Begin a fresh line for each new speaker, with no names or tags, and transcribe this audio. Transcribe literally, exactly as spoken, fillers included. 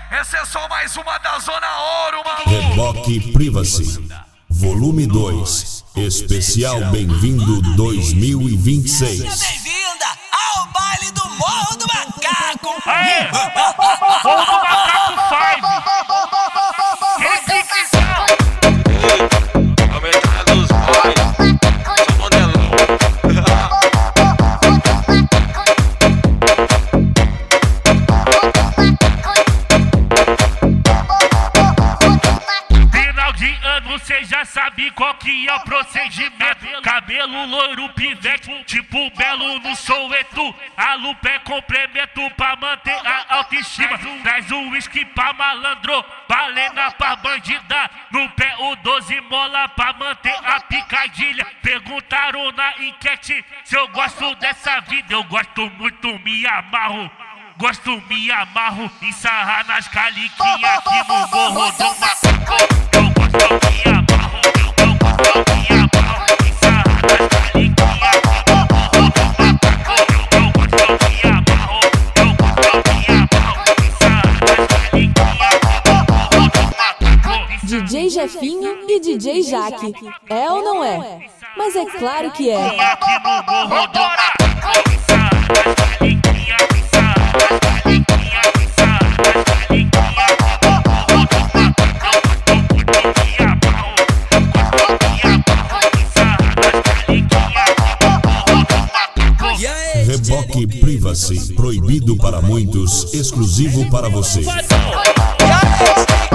Essa é só mais uma da Zona Ouro, mano.
Reboque Privacy, volume dois, especial Bem-vindo dois mil e vinte e seis.
Seja bem-vinda ao baile do Morro do Macaco.
Aê! Morro do Macaco cinco. Requisição.
Aumentar os boys. Sou modelão.
Final de ano, cê já sabe qual que é o procedimento. Cabelo loiro, pivete, tipo belo no Soweto. A lupa é complemento pra manter a autoestima. Traz o uísque pra malandro, balena pra bandida. No pé o doze mola pra manter a picadilha. Perguntaram na enquete se eu gosto dessa vida. Eu gosto muito, me amarro. Gosto, me amarro em sarrar nas caliquinhas aqui no Morro do Macaco. Eu gosto, me amarro, eu gosto, me amarro em sarrar nas caliquinhas aqui no Morro do Macaco. Eu gosto, me amarro, eu gosto, me amarro em sarrar nas caliquinhas aqui no Morro do Macaco.
D J Jefinho e D J Jaque. É ou não é? Mas é claro que é.
Aqui no Morro do Macaco, em sarrar nas caliquinhas, em sarrar nas caliquinhas, em sarrar nas caliquinhas aqui no Morro do Macaco. Eu gosto muito, me amarro, gosto, me amarro em sarrar nas caliquinhas aqui no Morro do Macaco.
E aí,
Reboque Privacy, proibido para muitos, exclusivo para você.
E aí,